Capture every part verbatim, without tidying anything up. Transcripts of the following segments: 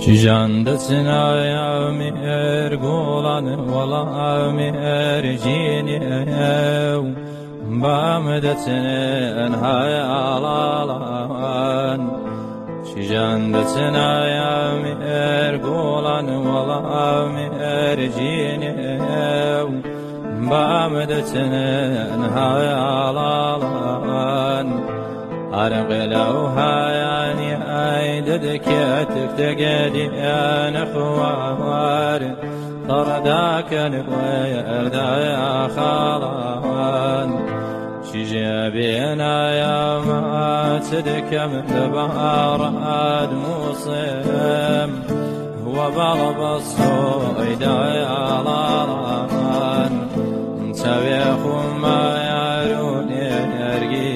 شجندتنا يا مهر قولان ولا مهر جيني بامدتنا انهاي علالان شجندتنا يا مهر قولان ولا مهر جيني بامدتنا انهاي علالان أرق لوها يعني أيددك تفتقدي أنا خوار طرداك نبوي أردا يا خالان شجابينا يا ما تدك من بهار عاد موصم وبرب الصويد يا لالان سبيخ ما يروني يرقي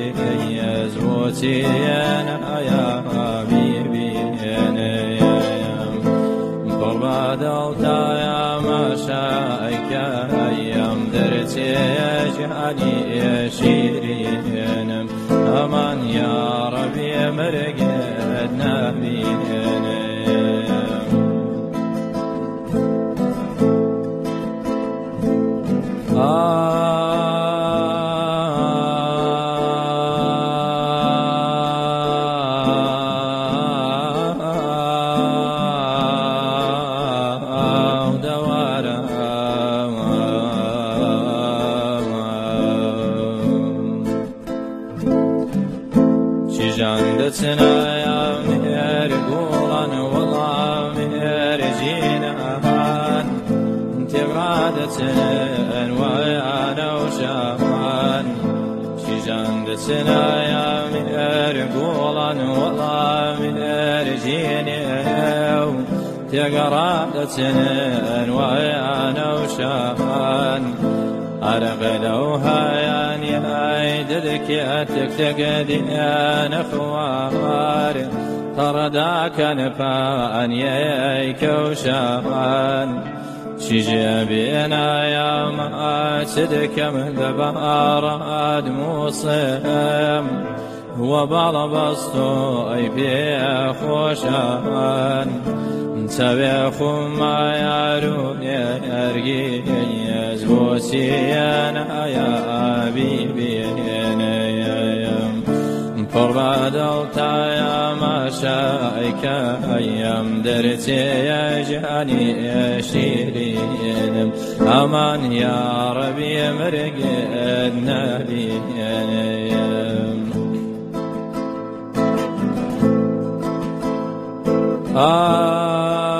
زوتينا يا حبيبي يا قربادلتا يا مشايك ايام درتي جهاني شيرين امان يا ربي مرقدنا بينا شجندتنا يا مهر قولان والله مهر جينان انت غادتنا ويانا وشافان شجندتنا يا مهر قولان والله مهر جينان انت غادتنا ويانا وشافان أرق لوها يعني أيددك تكتقدي أنا خوار طرداك نفان يايك وشافان شجابينا يا ما تدك من بهار عاد موصم وبالبسطو أي بيا خوشان سبيخ ما يارون يرقي زوسينا يا حبيبي يا قربادلتا يا مشايك ايام درتي يا جهاني شيرين امان يا ربي مرقدنا بينا آه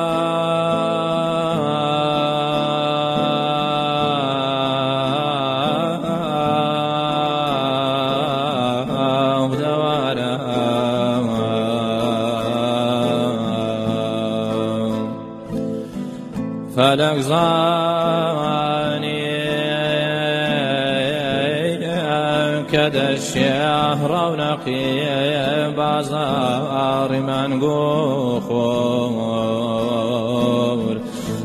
فلك زاني كذا الشهر ونقي بازار من قخور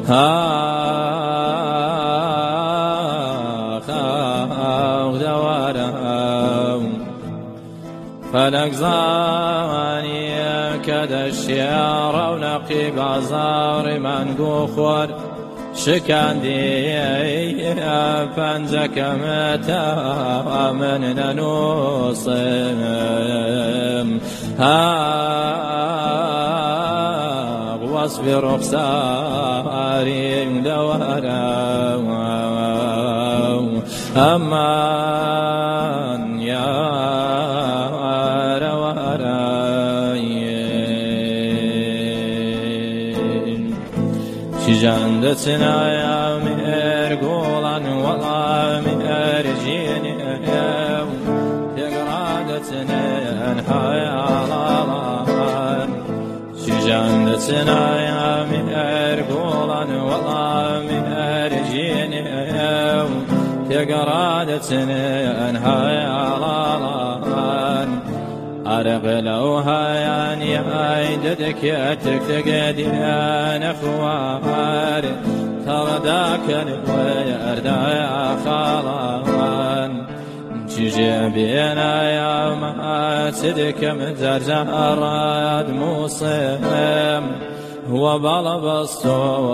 خاخ دوارم فلك زاني كذا الشهر ونقي بازار من قخور شكاندي فانزك متى من نوصم ها واصبر خساري دوارا أمان يا شجندتنا يا مهر قولان والله مهر جيني تقرادتنا انحاي علالان شجندتنا يا مهر قولان والله مهر جيني تقرادتنا انحاي علالان أرق لوها يعني أيددك تكتقدي أنا خوار طرداك نبوي أردا يا خالان شجابينا يا ما تدك من زرزار موصم وبالا بستو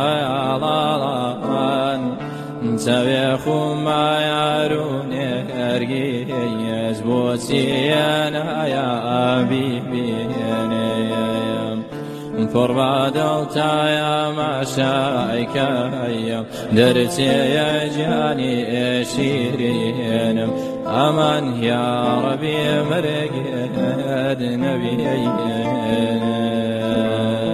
إدالان تبيخو ما ياروني أرجيز بوسيانا يا أبيبيني فرباد التايا ما شايكايا درتي يا جاني شيرين أمان يا ربي مرقد نبيين